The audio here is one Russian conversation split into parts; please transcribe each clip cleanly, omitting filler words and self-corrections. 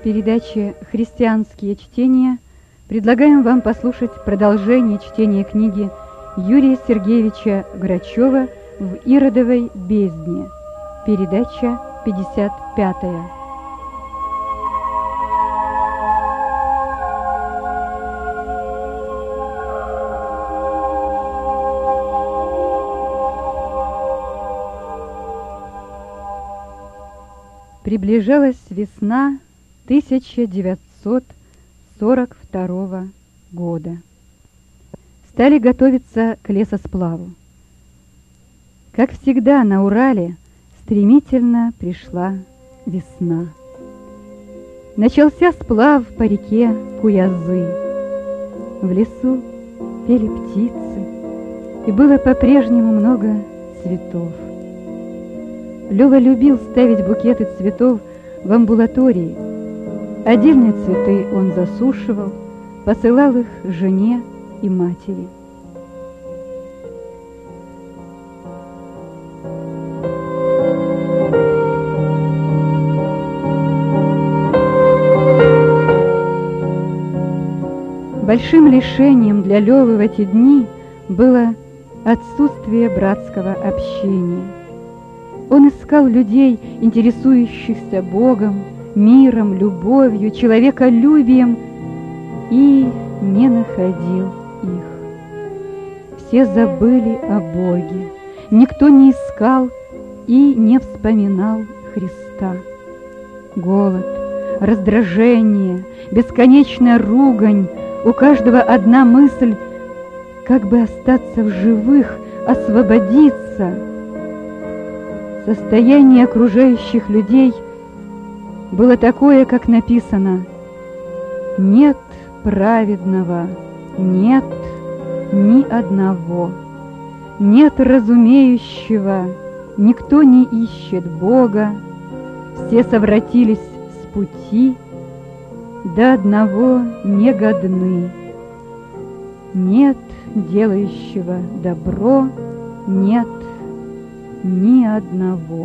В передаче «Христианские чтения» предлагаем вам послушать продолжение чтения книги Юрия Сергеевича Грачева «В Иродовой бездне». Передача 55-я. Приближалась весна 1942 года. Стали готовиться к лесосплаву. Как всегда на Урале стремительно пришла весна. Начался сплав по реке Куязы. В лесу пели птицы, и было по-прежнему много цветов. Лёва любил ставить букеты цветов в амбулатории. Отдельные цветы он засушивал, посылал их жене и матери. Большим лишением для Лёвы в эти дни было отсутствие братского общения. Он искал людей, интересующихся Богом, миром, любовью, человеколюбием, и не находил их. Все забыли о Боге, никто не искал и не вспоминал Христа. Голод, раздражение, бесконечная ругань, у каждого одна мысль, как бы остаться в живых, освободиться. Состояние окружающих людей было такое, как написано: «Нет праведного, нет ни одного, нет разумеющего, никто не ищет Бога, все совратились с пути, до одного не годны, нет делающего добро, нет ни одного».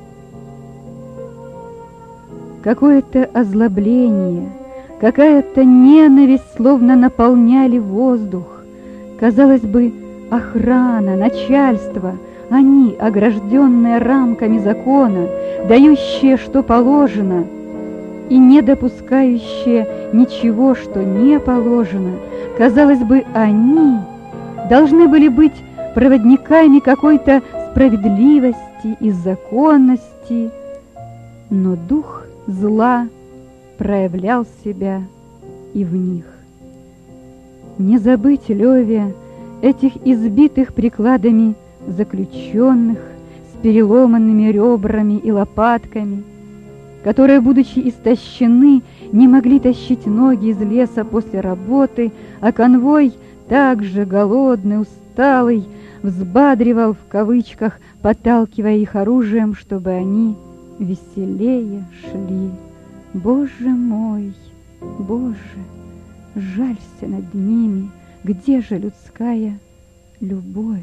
Какое-то озлобление, какая-то ненависть словно наполняли воздух. Казалось бы, охрана, начальство, они, огражденные рамками закона, дающие, что положено, и не допускающие ничего, что не положено, казалось бы, они должны были быть проводниками какой-то справедливости и законности, но дух зла проявлял себя и в них. Не забыть Лёве этих избитых прикладами заключенных с переломанными ребрами и лопатками, которые, будучи истощены, не могли тащить ноги из леса после работы, а конвой, также голодный, усталый, взбадривал в кавычках, подталкивая их оружием, чтобы они веселее шли. Боже мой, Боже, жалься над ними, где же людская любовь?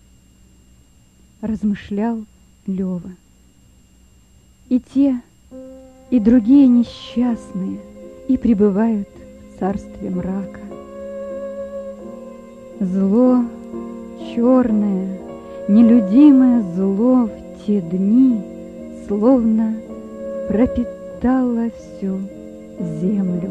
Размышлял Лёва. И те, и другие несчастные и пребывают в царстве мрака. Зло черное, нелюдимое зло в те дни словно пропитало всю землю.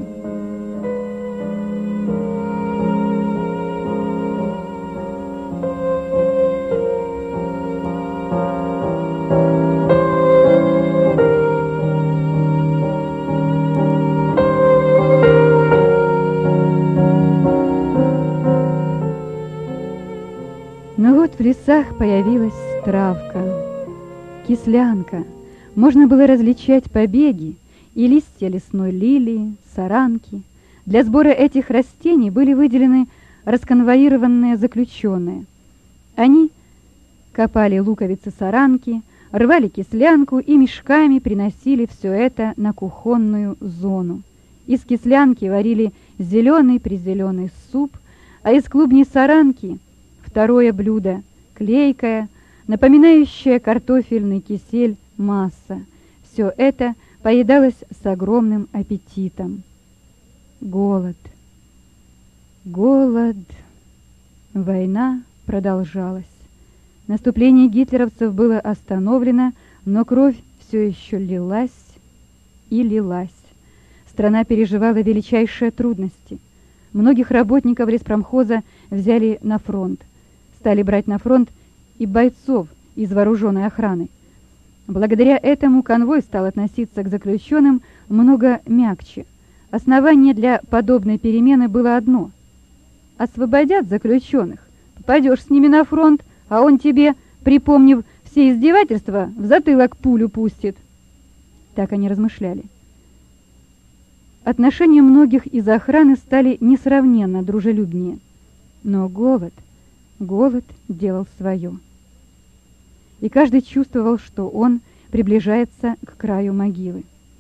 Но вот в лесах появилась травка, кислянка. Можно было различать побеги и листья лесной лилии, саранки. Для сбора этих растений были выделены расконвоированные заключенные. Они копали луковицы саранки, рвали кислянку и мешками приносили все это на кухонную зону. Из кислянки варили зеленый-призеленый суп, а из клубней саранки второе блюдо – клейкое, напоминающее картофельный кисель масса. Все это поедалось с огромным аппетитом. Голод. Голод. Война продолжалась. Наступление гитлеровцев было остановлено, но кровь все еще лилась и лилась. Страна переживала величайшие трудности. Многих работников леспромхоза взяли на фронт. Стали брать на фронт и бойцов из вооруженной охраны. Благодаря этому конвой стал относиться к заключенным много мягче. Основание для подобной перемены было одно. Освободят заключенных, попадешь с ними на фронт, а он тебе, припомнив все издевательства, в затылок пулю пустит. Так они размышляли. Отношения многих из охраны стали несравненно дружелюбнее. Но голод делал свое. И каждый чувствовал, что он приближается к краю могилы.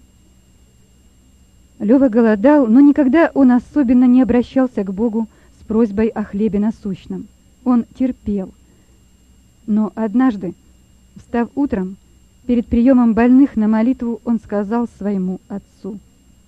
Лёва голодал, но никогда он особенно не обращался к Богу с просьбой о хлебе насущном. Он терпел. Но однажды, встав утром, перед приемом больных на молитву, он сказал своему отцу: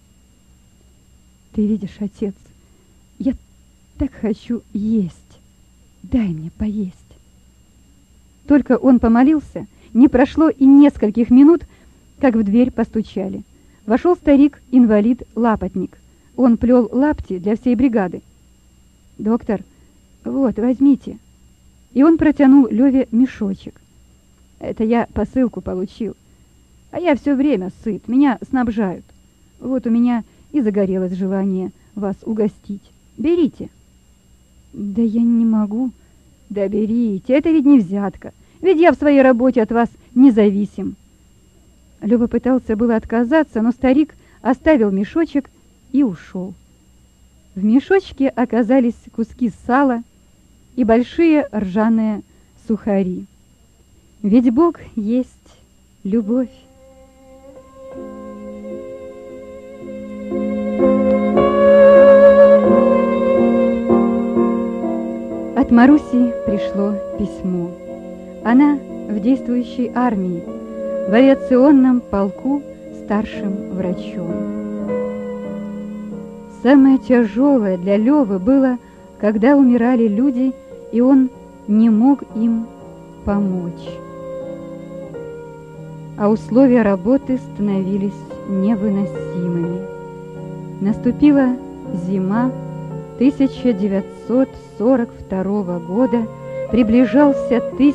«Ты видишь, отец, я так хочу есть. Дай мне поесть». Только он помолился, не прошло и нескольких минут, как в дверь постучали. Вошел старик-инвалид-лапотник. Он плел лапти для всей бригады. «Доктор, вот, возьмите». И он протянул Леве мешочек. «Это я посылку получил. А я все время сыт, меня снабжают. Вот у меня и загорелось желание вас угостить. Берите». «Да я не могу». «Да берите, это ведь не взятка. Ведь я в своей работе от вас независим». Лёва пытался было отказаться, но старик оставил мешочек и ушел. В мешочке оказались куски сала и большие ржаные сухари. Ведь Бог есть любовь. От Маруси пришло письмо. Она в действующей армии, в авиационном полку старшим врачом. Самое тяжелое для Лёвы было, когда умирали люди, и он не мог им помочь. А условия работы становились невыносимыми. Наступила зима 1942 года, приближался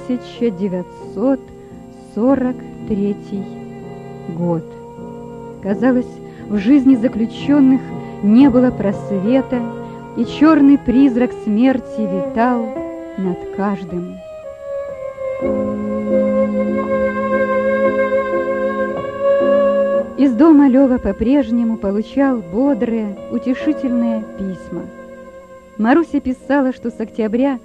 1943 год. Казалось, в жизни заключенных не было просвета, и черный призрак смерти витал над каждым. Из дома Лёва по-прежнему получал бодрые, утешительные письма. Маруся писала, что с октября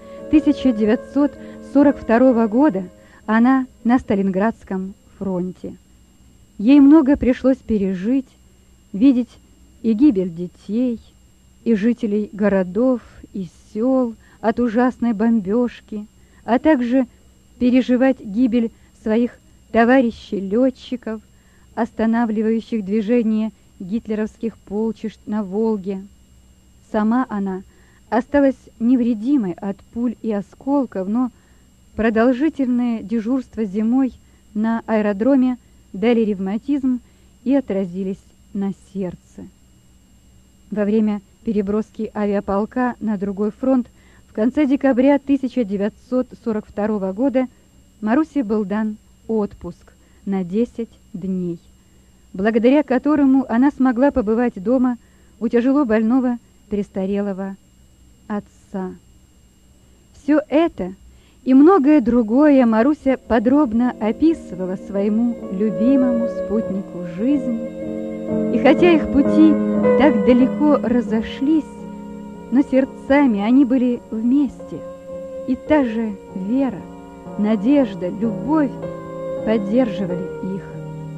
1942 года она на Сталинградском фронте. Ей много пришлось пережить, видеть и гибель детей, и жителей городов и сел от ужасной бомбежки, а также переживать гибель своих товарищей-летчиков, останавливающих движение гитлеровских полчищ на Волге. Сама она осталась невредимой от пуль и осколков, но продолжительное дежурство зимой на аэродроме дали ревматизм и отразились на сердце. Во время переброски авиаполка на другой фронт в конце декабря 1942 года Марусе был дан отпуск на 10 дней, благодаря которому она смогла побывать дома у тяжело больного престарелого отца. Все это и многое другое Маруся подробно описывала своему любимому спутнику жизни, и хотя их пути так далеко разошлись, но сердцами они были вместе, и та же вера, надежда, любовь поддерживали их.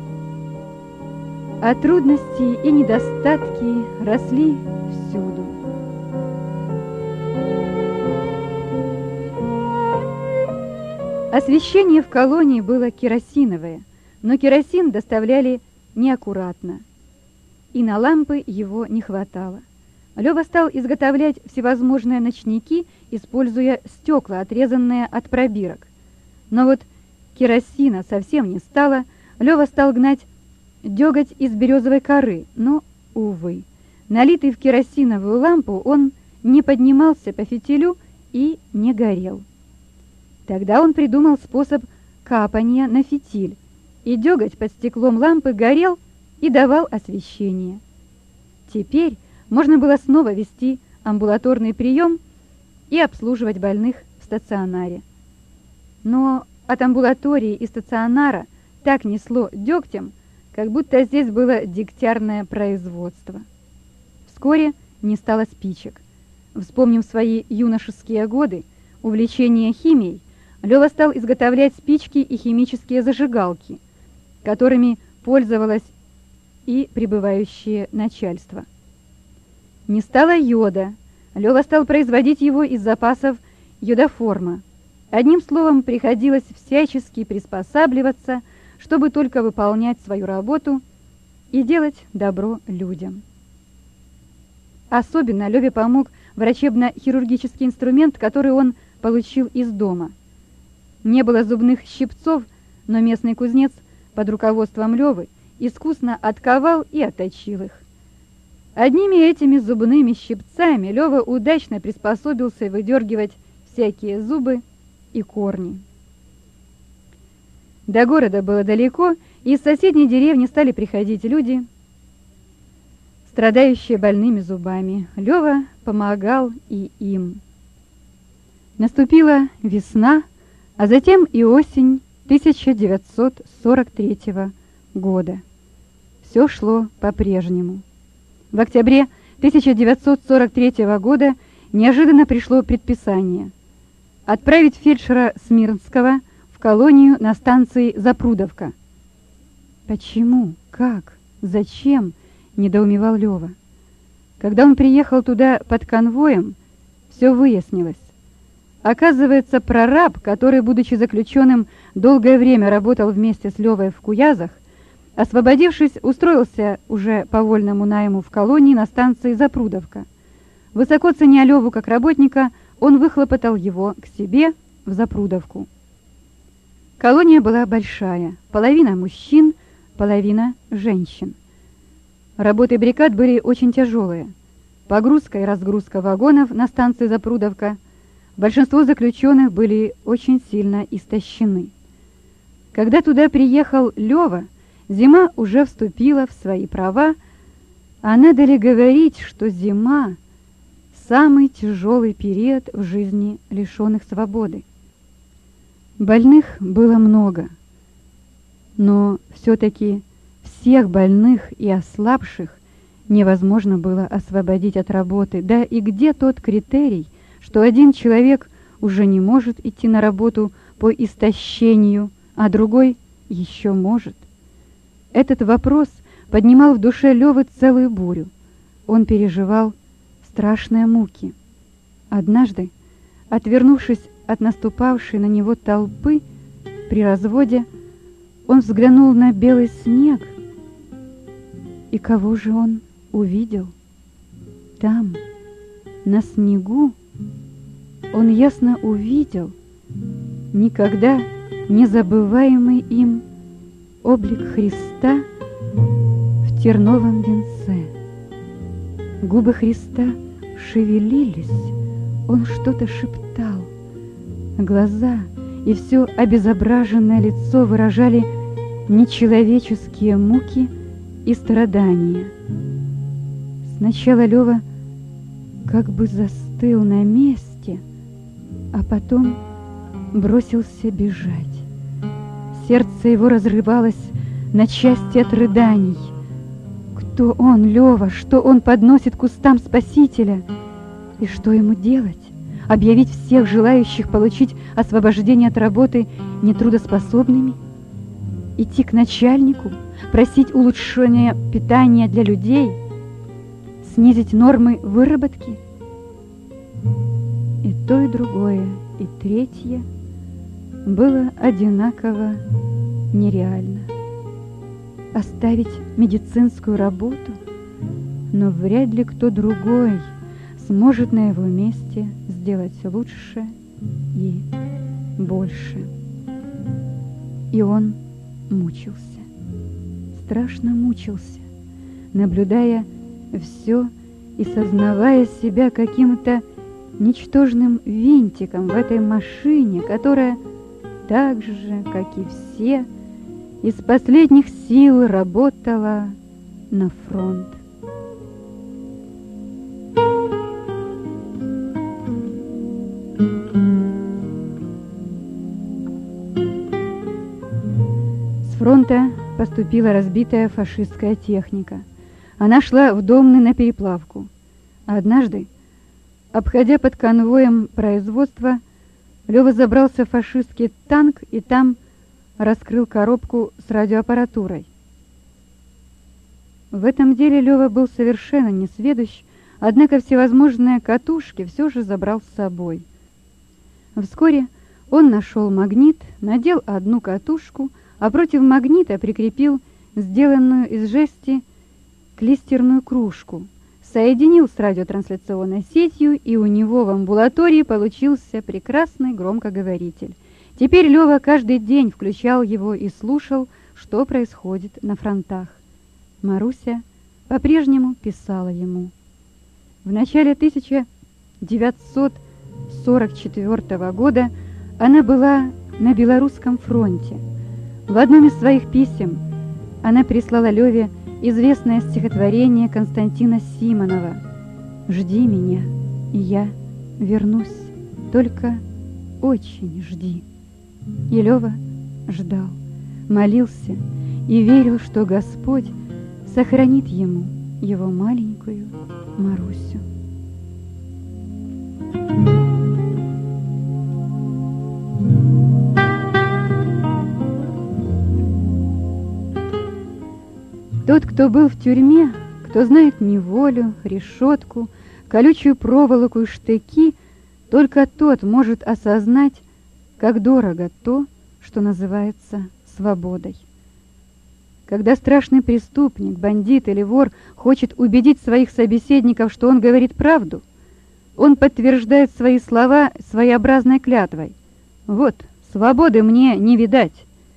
А трудности и недостатки росли всюду. Освещение в колонии было керосиновое, но керосин доставляли неаккуратно, и на лампы его не хватало. Лёва стал изготовлять всевозможные ночники, используя стекла, отрезанные от пробирок. Но вот керосина совсем не стало. Лёва стал гнать дёготь из березовой коры, но, увы, налитый в керосиновую лампу, он не поднимался по фитилю и не горел. Тогда он придумал способ капания на фитиль, и дёготь под стеклом лампы горел и давал освещение. Теперь можно было снова вести амбулаторный прием и обслуживать больных в стационаре. Но от амбулатории и стационара так несло дегтем, как будто здесь было дегтярное производство. Вскоре не стало спичек. Вспомнив свои юношеские годы, увлечение химией, Лёва стал изготовлять спички и химические зажигалки, которыми пользовалось и прибывающее начальство. Не стало йода. Лёва стал производить его из запасов йодоформа. Одним словом, приходилось всячески приспосабливаться, чтобы только выполнять свою работу и делать добро людям. Особенно Лёве помог врачебно-хирургический инструмент, который он получил из дома. Не было зубных щипцов, но местный кузнец под руководством Лёвы искусно отковал и отточил их. Одними этими зубными щипцами Лёва удачно приспособился выдергивать всякие зубы и корни. До города было далеко, и из соседней деревни стали приходить люди, страдающие больными зубами. Лёва помогал и им. Наступила весна, а затем и осень 1943 года. Все шло по-прежнему. В октябре 1943 года неожиданно пришло предписание отправить фельдшера Смирнского в колонию на станции Запрудовка. Почему? Как? Зачем? Недоумевал Лёва. Когда он приехал туда под конвоем, все выяснилось. Оказывается, прораб, который, будучи заключенным, долгое время работал вместе с Лёвой в Куязах, освободившись, устроился уже по вольному найму в колонии на станции Запрудовка. Высоко ценя Лёву как работника, он выхлопотал его к себе в Запрудовку. Колония была большая, половина мужчин, половина женщин. Работы бригад были очень тяжелые. Погрузка и разгрузка вагонов на станции Запрудовка. Большинство заключенных были очень сильно истощены. Когда туда приехал Лёва, зима уже вступила в свои права, а надо ли говорить, что зима – самый тяжелый период в жизни лишенных свободы. Больных было много, но все-таки всех больных и ослабших невозможно было освободить от работы. Да и где тот критерий, что один человек уже не может идти на работу по истощению, а другой еще может? Этот вопрос поднимал в душе Лёвы целую бурю. Он переживал страшные муки. Однажды, отвернувшись от наступавшей на него толпы при разводе, он взглянул на белый снег. И кого же он увидел? Там, на снегу, он ясно увидел никогда не забываемый им облик Христа в терновом венце. Губы Христа шевелились, он что-то шептал. Глаза и все обезображенное лицо выражали нечеловеческие муки и страдания. Сначала Лёва как бы застыл на месте, а потом бросился бежать. Сердце его разрывалось на части от рыданий. Кто он, Лёва? Что он подносит к устам Спасителя? И что ему делать? Объявить всех желающих получить освобождение от работы нетрудоспособными? Идти к начальнику? Просить улучшения питания для людей? Снизить нормы выработки? И то, и другое, и третье было одинаково нереально. оставить медицинскую работу, но вряд ли кто другой сможет на его месте сделать лучше и больше. И он мучился, страшно мучился, наблюдая все и сознавая себя каким-то ничтожным винтиком в этой машине, которая так же, как и все, из последних сил работала на фронт. С фронта поступила разбитая фашистская техника. Она шла в Домны на переплавку. А однажды, обходя под конвоем производства, Лёва забрался в фашистский танк и там раскрыл коробку с радиоаппаратурой. В этом деле Лёва был совершенно несведущ, однако всевозможные катушки все же забрал с собой. Вскоре он нашел магнит, надел одну катушку, а против магнита прикрепил сделанную из жести клистерную кружку, соединил с радиотрансляционной сетью, и у него в амбулатории получился прекрасный громкоговоритель. Теперь Лёва каждый день включал его и слушал, что происходит на фронтах. Маруся по-прежнему писала ему. В начале 1944 года она была на Белорусском фронте. В одном из своих писем она прислала Лёве известное стихотворение Константина Симонова «Жди меня, и я вернусь, только очень жди». И Лёва ждал, молился и верил, что Господь сохранит ему его маленькую Марусю. Тот, кто был в тюрьме, кто знает неволю, решетку, колючую проволоку и штыки, только тот может осознать, как дорого то, что называется свободой. Когда страшный преступник, бандит или вор хочет убедить своих собеседников, что он говорит правду, он подтверждает свои слова своеобразной клятвой. Вот, свободы мне не видать.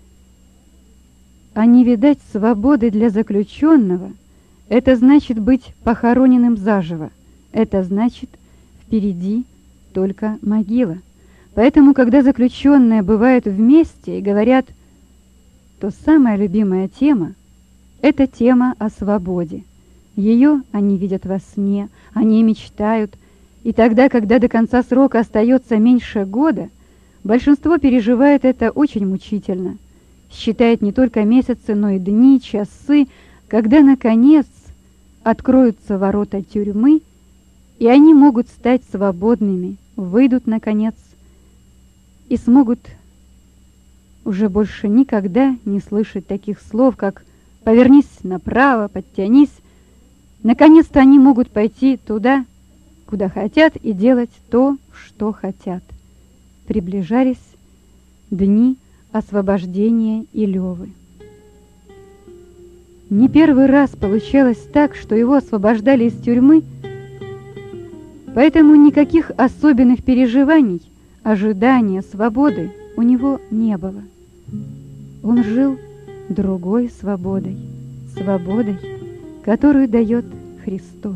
А не видать свободы для заключенного — это значит быть похороненным заживо. Это значит, впереди только могила. Поэтому, когда заключенные бывают вместе и говорят, то самая любимая тема — это тема о свободе. Ее они видят во сне, они мечтают, и тогда, когда до конца срока остается меньше года, большинство переживает это очень мучительно. Считает не только месяцы, но и дни, часы, когда, наконец, откроются ворота тюрьмы, и они могут стать свободными, выйдут, наконец, и смогут уже больше никогда не слышать таких слов, как «повернись направо», «подтянись». Наконец-то они могут пойти туда, куда хотят, и делать то, что хотят. Приближались дни освобождения и Лёвы. Не первый раз получалось так, что его освобождали из тюрьмы, поэтому никаких особенных переживаний, ожидания свободы у него не было. Он жил другой свободой, свободой, которую дает Христос.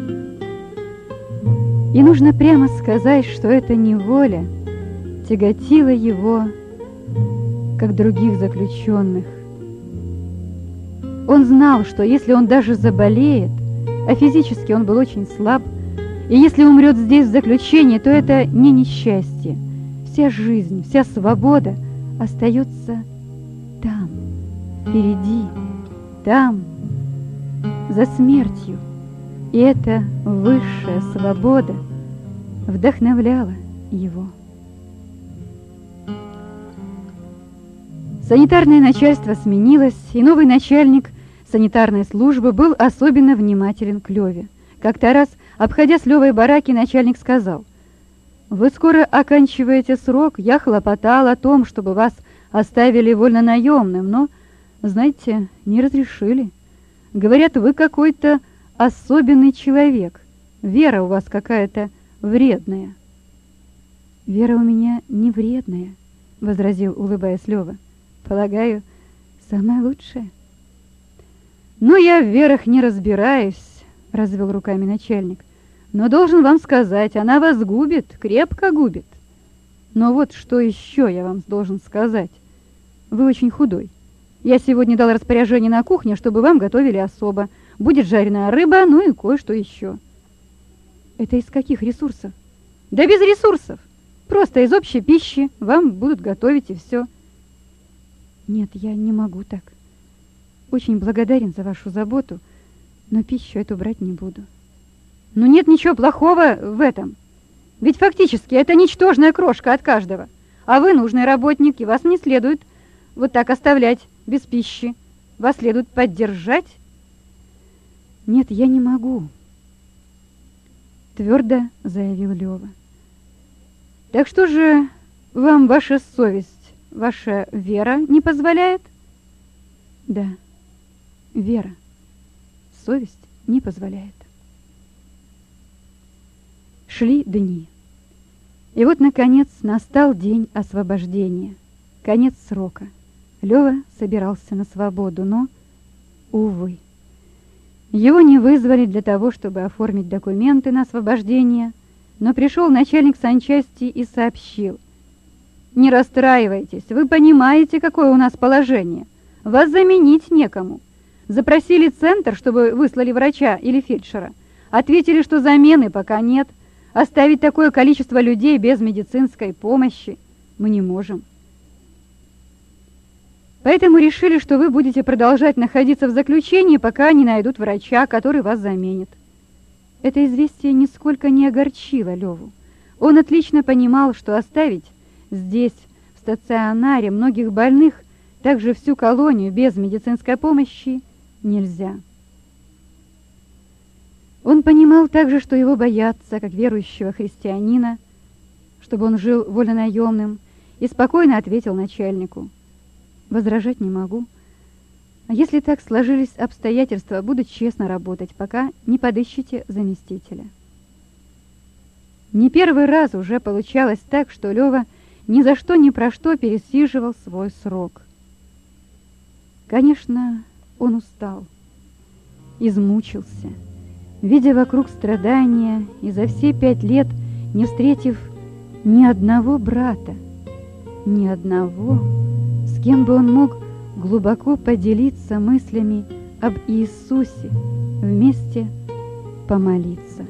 И нужно прямо сказать, что эта неволя тяготила его, как других заключенных. Он знал, что если он даже заболеет, а физически он был очень слаб, и если умрет здесь в заключении, то это не несчастье. Вся жизнь, вся свобода остается там, впереди, там, за смертью. И эта высшая свобода вдохновляла его. Санитарное начальство сменилось, и новый начальник санитарной службы был особенно внимателен к Лёве. Как-то раз, обходя с Лёвой бараки, начальник сказал: «Вы скоро оканчиваете срок, я хлопотал о том, чтобы вас оставили вольнонаемным, но Знаете, не разрешили. Говорят, вы какой-то особенный человек. Вера у вас какая-то вредная. Вера у меня не вредная, возразил, улыбаясь Лёва. Полагаю, самая лучшая. Ну, я в верах не разбираюсь, развел руками начальник. Но должен вам сказать, она вас губит, крепко губит. Но вот что еще я вам должен сказать. Вы очень худой. Я сегодня дал распоряжение на кухне, чтобы вам готовили особо. Будет жареная рыба, ну и кое-что еще. Это из каких ресурсов? Да без ресурсов. Просто из общей пищи вам будут готовить и все. Нет, я не могу так. Очень благодарен за вашу заботу, но пищу эту брать не буду. Ну нет ничего плохого в этом. Ведь фактически это ничтожная крошка от каждого. А вы нужный работник, и вас не следует вот так оставлять без пищи. Вас следует поддержать. Нет, я не могу, твердо заявил Лёва. Так что же вам ваша совесть, ваша вера не позволяет? Да, вера, совесть не позволяет. Шли дни. И вот, наконец, настал день освобождения, конец срока. Лёва собирался на свободу, но, увы, его не вызвали для того, чтобы оформить документы на освобождение, но пришел начальник санчасти и сообщил: «Не расстраивайтесь, вы понимаете, какое у нас положение. Вас заменить некому. Запросили центр, чтобы выслали врача или фельдшера. Ответили, что замены пока нет. Оставить такое количество людей без медицинской помощи мы не можем. Поэтому решили, что вы будете продолжать находиться в заключении, пока не найдут врача, который вас заменит». Это известие нисколько не огорчило Леву. Он отлично понимал, что оставить здесь, в стационаре, многих больных, также всю колонию без медицинской помощи нельзя. Он понимал также, что его боятся, как верующего христианина, чтобы он жил вольнонаемным, и спокойно ответил начальнику: «Возражать не могу. А если так сложились обстоятельства, буду честно работать, пока не подыщете заместителя». Не первый раз уже получалось так, что Лёва ни за что ни про что пересиживал свой срок. Конечно, он устал, измучился, видя вокруг страдания и за все 5 лет не встретив ни одного брата, ни одного, с кем бы он мог глубоко поделиться мыслями об Иисусе, вместе помолиться.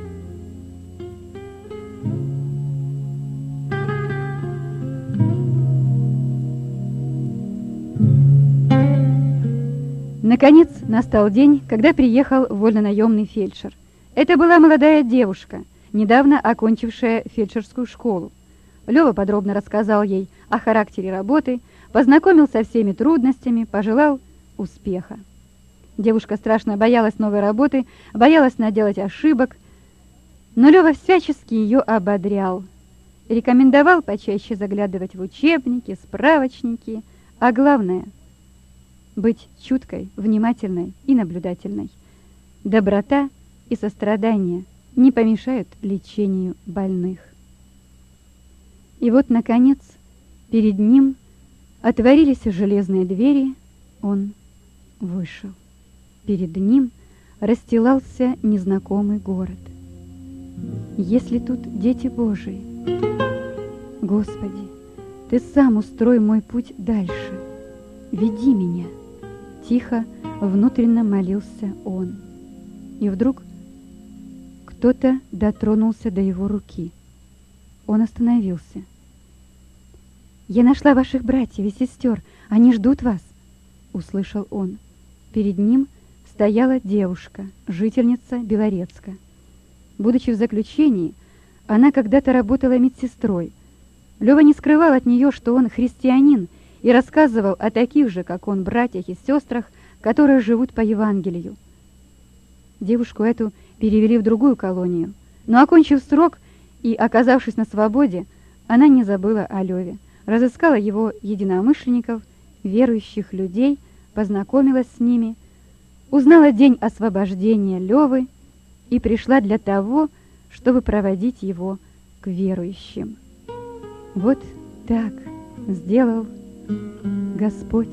Наконец настал день, когда приехал вольнонаемный фельдшер. Это была молодая девушка, недавно окончившая фельдшерскую школу. Лёва подробно рассказал ей о характере работы, познакомил со всеми трудностями, пожелал успеха. Девушка страшно боялась новой работы, боялась наделать ошибок, но Лёва всячески ее ободрял, рекомендовал почаще заглядывать в учебники, справочники, а главное — быть чуткой, внимательной и наблюдательной. Доброта и сострадание не помешают лечению больных. И вот, наконец, перед ним отворились железные двери, он вышел. Перед ним расстилался незнакомый город. Если тут дети Божии, Господи, Ты сам устрой мой путь дальше, веди меня. Тихо, внутренно молился он. И вдруг кто-то дотронулся до его руки. Он остановился. «Я нашла ваших братьев и сестер, они ждут вас», — услышал он. Перед ним стояла девушка, жительница Белорецка. Будучи в заключении, она когда-то работала медсестрой. Лёва не скрывал от нее, что он христианин, и рассказывал о таких же, как он, братьях и сестрах, которые живут по Евангелию. Девушку эту перевели в другую колонию, но, окончив срок и оказавшись на свободе, она не забыла о Лёве, разыскала его единомышленников, верующих людей, познакомилась с ними, узнала день освобождения Левы и пришла для того, чтобы проводить его к верующим. Вот так сделал Господь.